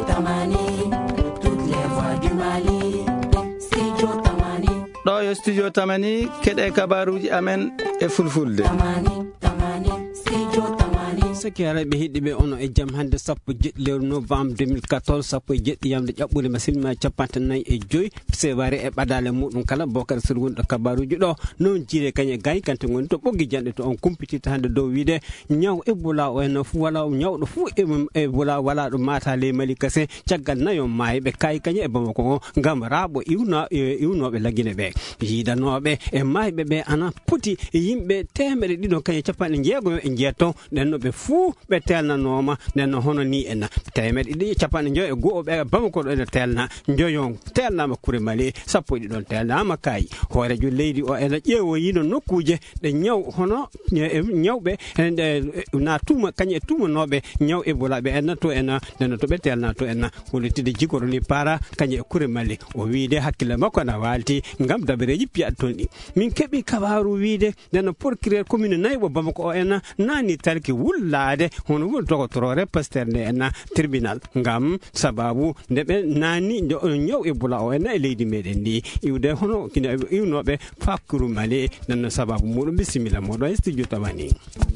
Tamani, toutes les voix du Mali. Studio Tamani. Ɗo yo studio Tamani keɗe kabaruji amen e fulfulde. Tamani, Tamani, Studio Tamani. Sakiraɓe heɗiɓe ono e jaam hande 17 lewru novembre 2014 17 yamde ƴaɓɓude masilma capantanayi e joyi sewari e ɓadale muɗum kala Bocar Sirgunɗo kabaruji ɗo non jiire kañe gay kante goni to ɓoggi janɗe to on kumpitita hande dow wiide ñaw Ebola o eno fu wala ñawɗo fu Ebola wala ɗo mata ley Mali kase caggal nayo maayi ɓe kayi kañe e Bamako o gam raaɓo iwnoɓe lagine ɓe yidanoɓe e mayɓe ɓe ana poti yimɓe temere ɗiɗo kañe capanɗe jeegoyo e jeetto nden ɓe fuu ɓe telnanoma nden hono ni en temere ɗiɗi capanɗe joyi e go'o ɓe Bamako ɗo ene telna joyon telnama Kure Mali sappo ɗi ɗon telnama kayi hoorejo leydi o ene ƴeewoyino nokkuje ɗe ñaw hono ñawɓe na tuma kañe tumanoɓe ñaw Ebola ɓe enna to en nden to ɓe telna to en hollitide jikoro ni para kañe e Kure Mali o wiide hakkille makko na walti ngam dabareji piyaɗ ton ɗi min keeɓi kabaru wiide nden procureur commune nayɓo Bamako o en nani tarki wullade hono wol dogotorore pasteur nde en tribunal ngam sababu nde ɓe nani ñaw Ebola o en e leydi meɗen ndi iwde hono kine iwnoɓe fa Kure Mali nden sababu muɗum bisimilla moɗo e studio Tamani.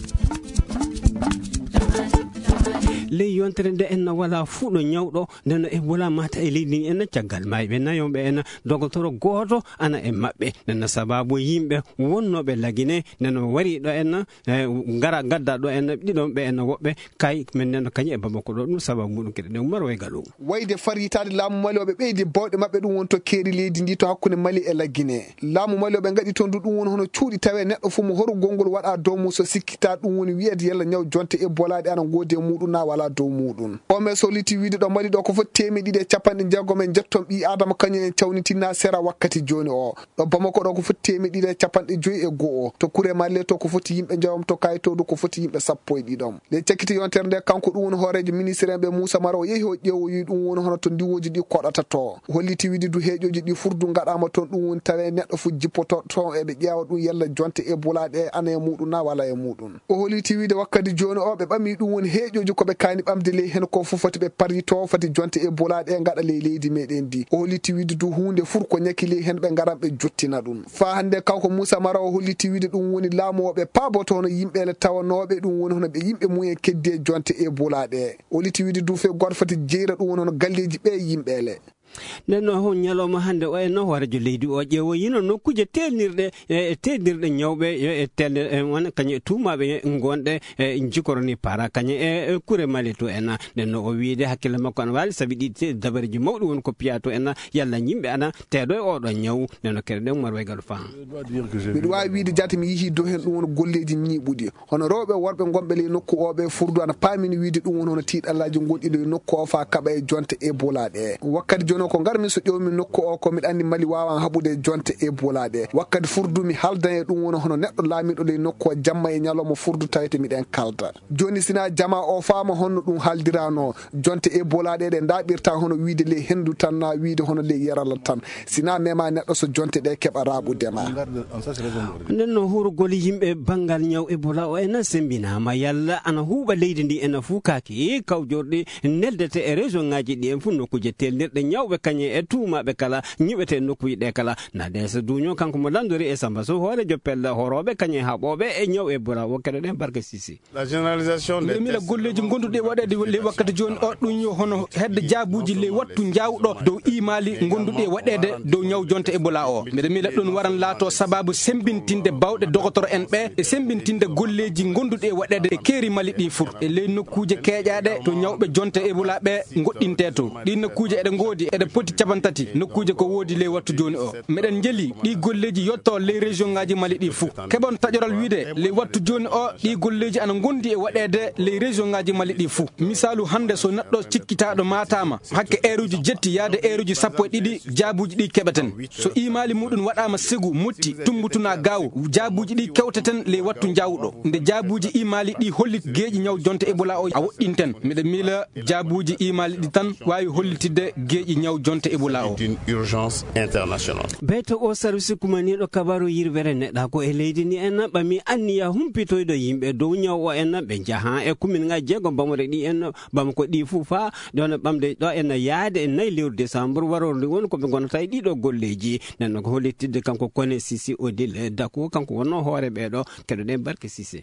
ley yontere nde en wala fuɗo ñawɗo nden Ebola mata e leydi en caggal mayɓe nayoɓe en dogotoro goto ana e mabɓe nden sababu yimɓe wonnoɓe lagine nden wari ɗo en gara gadda ɗo en ɗiɗon ɓe en woɓɓe kay men nden kañi e Bamako ɗo ɗum sababu muɗum kede ɗum maro e galu wayde faritade laamu Malioɓe ɓeydi bawɗe mabɓe ɗum won to keeri leydi ndi to hakkude Mali e laggine laamu Malioɓe gaɗi toon ɗum woni hono cuuɗi tawe neɗɗo fu mo horu gongol waɗa dow mum so sikkita ɗum woni wiyede yalla ñaw jonte Ebola ɗe ana goodi e muɗum na wala dow muɗum o men soliti wiide ɗo Mali ɗo ko foti temedde ɗiɗi e capanɗe jeegom men jetton ɓi adama kañum en cawnitinna sera wakkati joni o ɗo Bamako ɗo ko foti temedde ɗiɗi e capanɗe joyi e go'o to Kure Mali to ko foti yimɓe jawam to kayitoɗo ko foti yimɓe sappo e ɗiɗon le cakkiti yontere nde kanko ɗum woni hoorejo ministre ɓe Moussa Mara o yeehi o ƴeewoyi ɗum woni hono to ndiwoji ɗi koɗata to holliti wiide du heeƴoji ɗi furdu gaɗama toon ɗum woni tawe neɗɗo fu jippoto toon eɓe ƴeewa ɗum yalla jonte Ebola ɗe ana e muɗum na wala e muɗum o holliti wiide wakkati joni o ɓe ɓami ɗum woni heeƴoji koɓe kani ɓamde ley hen ko fu foti ɓe parito foti jonte Ebola ɗe gaɗa ley leydi meɗen ndi o holliti wiide du hunde fur ko ñaki ley hen ɓe garan ɓe jottina ɗum fa hande kanko Moussa Mara o holliti wiide ɗum woni laamoɓe paaboto hono yimɓele tawanoɓe ɗum woni hono ɓe yimɓe mumen keddi e jonte Ebola ɗe o holliti wiide du fe goto foti jeyra ɗum woni hono galleji ɓe yimɓele nden no hon ñalawma hande o en hoorejo leydi o ƴeewo yino nokkuje telnirɗe ñawɓe yo e telde won kañe tumaɓe gonɗe jikoro ni para kañe e Kure Mali to en nden no o wiide hakkille makko ana waali saabi ɗi dabareji mawɗi won ko piya to en yalla yimɓe ana teeɗo e oɗo ñaw nden no kede ɗen marway gaɗo fam mbiɗa wawi wiide jati mi yeehi dow hen ɗum woni golleji ñiiɓuɗi hono rewɓe worɓe gonɓe ley nokku oɓe furdu ana paamini wiide ɗum woni hono tiiɗallaji gonɗiɗo e nokku o fa kaɓa e jonte Ebola ɗe wakkati joni ko garmi so ƴewmi nokku o ko miɗa andi Mali wawan haɓude jonte Ebola ɗe wakkati furdumi haldan e ɗum woni hono neɗɗo laamiɗo ley nokku o jamma e ñalawma furdu tawete miɗen kalda joni sina jama o faama honno ɗum haldirano jonte Ebola ɗe ɗe daɓirta hono wiide ley hendu tan na wiide hono ley yarala tan sina mema neɗɗo so jonte ɗe keɓa raɓudema nden no hurgol yimɓe banggal ñaw Ebola o ena sembinama yalla ana huuɓa leydi ndi ena fu kaki kawjorɗi neldete e région ngaji ɗi en fu nokkuje telnirɗe ñawɓe kañe e tumaɓe kala ñiɓete nokkuji ɗe kala nade so duño kanko mo landori e Samba Sow hoorejo pelle horoɓe kañe haɓoɓe e ñaw Ebola wokkede ɗen Barka Sisi la généralisation des mila golleji gonduɗe waɗede ley wakkati joni o ɗum yo hono hedde jaabuji ley wattu jawɗo dow imali gonduɗe waɗede dow ñaw jonte Ebola o mbiɗa mila ɗum waran laato sababu sembintinde bawɗe dogotoro en ɓe e sembintinde golleji gonduɗe waɗede e keeri Mali ɗi fur e ley nokkuje keƴaɗe to ñawɓe jonte Ebola ɓe goɗɗinte to ɗi nokkuje eɗe goodi eɗe poti capantati nokkuje ko woodi ley wattu joni o meɗen jeli ɗi golleji yetto ley région ngaji Mali ɗi fuu keɓon taƴoral wiide ley wattu joni o ɗi golleji ana gondi e waɗede ley région ngaji Mali ɗi fuu misalu hande so neɗɗo cikkitaɗo matama hakke heure-uji jetti yaade heure-uji sappo e ɗiɗi jaabuji ɗi keɓeten so imali muɗum waɗama segu mutti tumbutuna gaw jaabuji ɗi kewteten ley wattu jawɗo nde jaabuji imali ɗi hollit geeƴi ñaw jonte Ebola o a woɗɗinten miɗa miila jaabuji imali ɗi tan wawi hollitidde geeƴi ñaw nyaw jonte Ebola o d'une urgence internationale. beto o service kumaniɗo kabaru yirvere neɗɗa ko e leydi ni en ɓami anniya humpitoyɗo yimɓe dow nyaw o en ɓe jaha e commune ngaji jeegom bamore ɗi en bam ko ɗi fuu fa ɗon ɓamde ɗo en yaade e 4 lewru décembre warorde woni koɓe gonata e ɗiɗo golleji nenno ko hollitidde kanko Kone Sisi Odile Dako kanko wonno hoore ɓeɗo keɗoɗen Barke Sisi.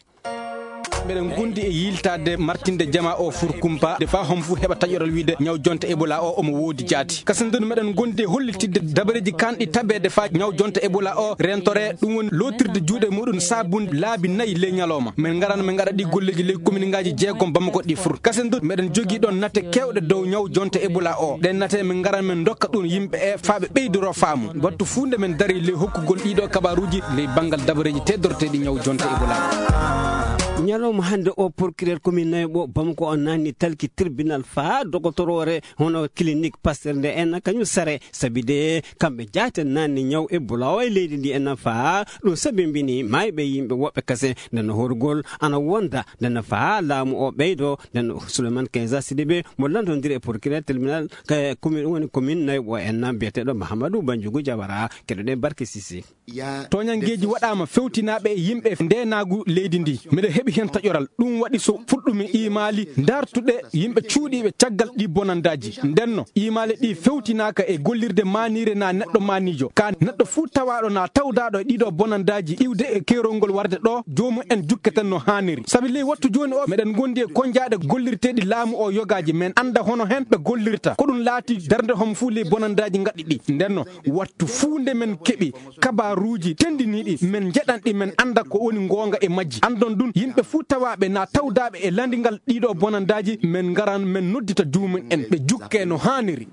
Meden gundi e yiltade martinde jama o furkumpa de fa hom fu heba tajoral wiide nyaw jonte Ebola o omo wodi jaati kasandun meden gondi hollitidde dabareji kandi tabede fa nyaw jonte Ebola o rentore dum woni lotirde juude mudun sabun laabi nayi le nyaloma men ngaran men ngada di golleji le commune ngaji jeegom bamako di fur kasandun meden jogi don natte kewde dow nyaw jonte Ebola o den natte men ngaran men dokka dun yimbe e faabe beydoro faamu wattu funde men dari le hokkugol dido kabaruji le bangal dabareji teddorte di nyaw jonte Ebola ñalawma hande o procureur commune Naybo bamko on nanni talki tribunal fa dogotorore hono clinique Pasteur nde en kañum sare sabi de kamɓe jaate nanni nyaw Ebola o e leydi ndi en fa ɗum sabi mbini mayɓe yimɓe woɓɓe kase nden horgol ana wonda nden fa laamu o ɓeydo nden Souleymane Kenza Sidibé mo landodiri e procureur tribunal commune woni commune Naybo en biyeteɗo Mahamadou Banjougou Diawara keɗoɗen Barke Sisi toñangeji waɗama fewtinaɓe e yimɓe ndenagu leydi ndi miɗa heɓi hen taƴoral ɗum waɗi so fuɗɗumi imali dartuɗe yimɓe cuuɗiɓe caggal ɗi bonandaji ndenno imali ɗi fewtinaka e gollirde manire na neɗɗo manijo ka neɗɗo fuu tawaɗo na tawdaɗo e ɗiɗo bonandaji iwde e kerolngol warde ɗo jomum en jukketen no haniri saabi ley wattu joni o meɗen gondi e konjaɗe gollirteɗi laamu o yogaji men anda hono hen ɓe gollirta ko ɗum laati darde homo fuu ley bonandaji gaɗɗi ɗi ndenno wattu fuu nde men keeɓi kabaruji tendiniɗi men jeɗanɗi men anda ko woni gonga e majji andon ɗum yimɓe fuu tawaɓe na tawdaɓe e landingal ɗiɗo bonandaji men garan men noddita jumum en ɓe jukke no haniri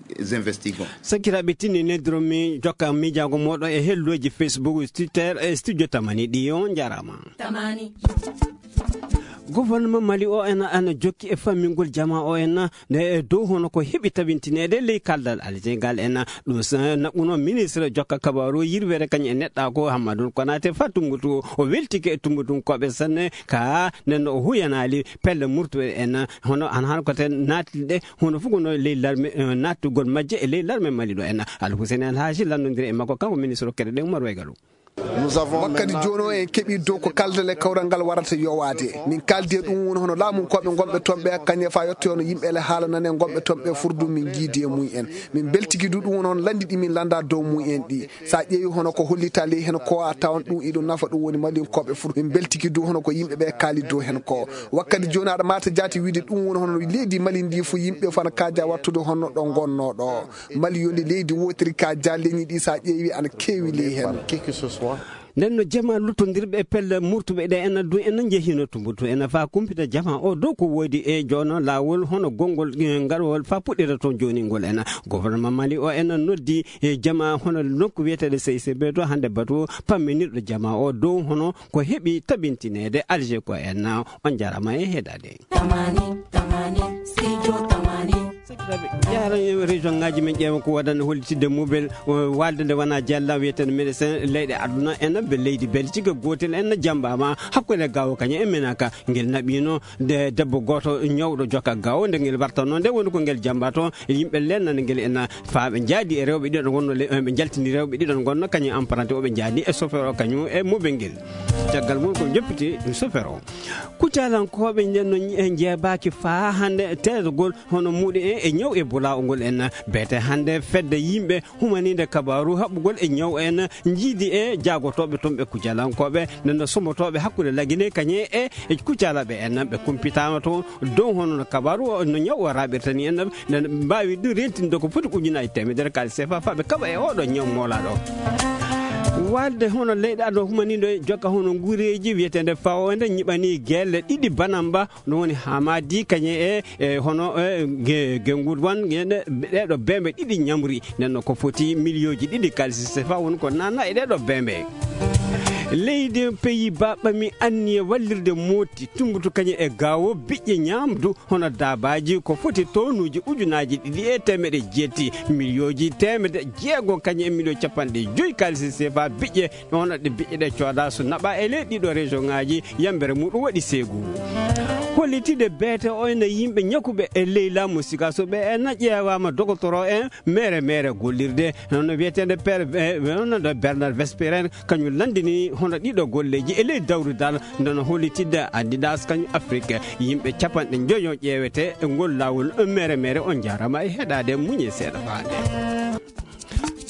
sakiraɓe tinni nedromi jokka miijago moɗo e helloji Facebook Twitter e studio tamani ɗi on jarama tamani gouvernement Mali o en ana jokki e famingol jama o en ne dow hono ko heɓi tabintinede ley kaldal aljegal en ɗum naɓuno ministre jokka kabaru yirwere kañum e neɗɗa ko Hammadou Konate fa Tumbutu o weltike e Tumbutu koɓe sanne ka nen o huyanali pelle murtuɓe en hono an han kote natliɗe hono fof gono ley larme nattugol majje e ley larme Mali ɗo en Alhousseni El Hadji landodiri e makko kanko ministre o keɗe ɗe Oumar Waygalou wakkati jono en keɓi dow ko kaldale kawral ngal warata yowade min kaldi ɗum woni hono laamu koɓe gonɓe toonɓe kañe fa yetti hono yimɓe ele haalanane gonɓe toonɓe furdu min jiidi e mum en min beltiki du ɗum woni hono landi ɗi min landa dow mum en ɗi sa ƴeewi hono ko hollita ley hen ko a tawan ɗum iɗum nafa ɗum woni Mali koɓe furdu min beltiki du hono ko yimɓeɓe kaali dow hen ko wakkati joni aɗa mata jaati wiide ɗum woni hono leydi Mali ndi fu yimɓe fana kaja wattude hono ɗo gonno ɗo Mali yoni leydi wotiri ka leñi ɗi sa ƴeewi ana kewi ley hen nenno jama luttodirɓe e pelle murtuɓe ɗe en du en jehino Tumbutu en fa kumpita jama o dow ko woodi e jono lawol hono gongol ngarwol fa puɗɗira toon joni ngol en gouvernement Mali o en noddi e jama hono nokku wiyeteɗe CICB to hande batu pamminirɗo jama o dow hono ko heeɓi tabintinede Alger ko en on jarama e heɗade yara région ngaji men ƴeewa ko waɗande hollitidde mobile walde nde wona jalla wiyeten médecin leyɗe aduna en ɓe leydi Belgique gotel en jambama hakkude gawo kañum e menaka ngel naɓino de debbo goto ñawɗo jokka gawo nde ngel wartanno nde woni ko ngel jamba to yimɓe lennande ngel en faaɓe jaadi e rewɓe ɗiɗon gonno ɓe jaltini rewɓe ɗiɗon gonno kañum emprunté oɓe jaadi e chauffeur o kañum e mobile ngel caggal mum ko joppiti chauffeur o kucalankoɓe ndenno jeebaki fa hande tedogol hono muɗi e ñaw Ebola ngol en bete hande fedde yimɓe humanide kabaru haɓɓugol e ñaw en jiidi e jagotoɓe toon ɓe kucalankoɓe ndenno somotoɓe hakkude lagine kañe e kucalaɓe en ɓe kumpitama to dow hono kabaru no ñaw o raɓirtani en nden mbawi ɗum rentinde ko foti ujunaji temedere kalis CFA fa ɓe kaɓa e oɗo ñaw molaɗo walde hono leyɗaɗo humaniɗo jokka hono guureji wiyetede fawode ñiɓani guelle ɗiɗi banamba no woni Hamadi kañe e hono gengol wan ɗeɗo bembe ɗiɗi ñamri nenno ko foti millioji ɗiɗi kalis CFA woni ko nanna e ɗeɗo bembe leydi Pays-Bas ɓami anniye wallirde moti tumbutu kañe e gawo biƴƴe ñamdu hono dabaji ko foti tonuji ujunaji 270 millions temede jeego kañe e million capanɗe joyi kalisi CFA biƴƴe hono ɗe biƴƴe ɗe cooda so naɓa e leydi ɗiɗo région ngaji yambere muɗum waɗi seegu hollitide beete oyno yimɓe ñakuɓe e ley laamu sika so ɓe en ƴeewama dogotoro en mere gollirde hono wiyetede hono Bernard Vesperin kañum landini hono ɗiɗo golleji e ley dawridal ndono hollitide Adidas kañum Afrique yimɓe capanɗe joyo ƴeewete e ngol lawol mere on jarama e heɗade muñe seeɗa faade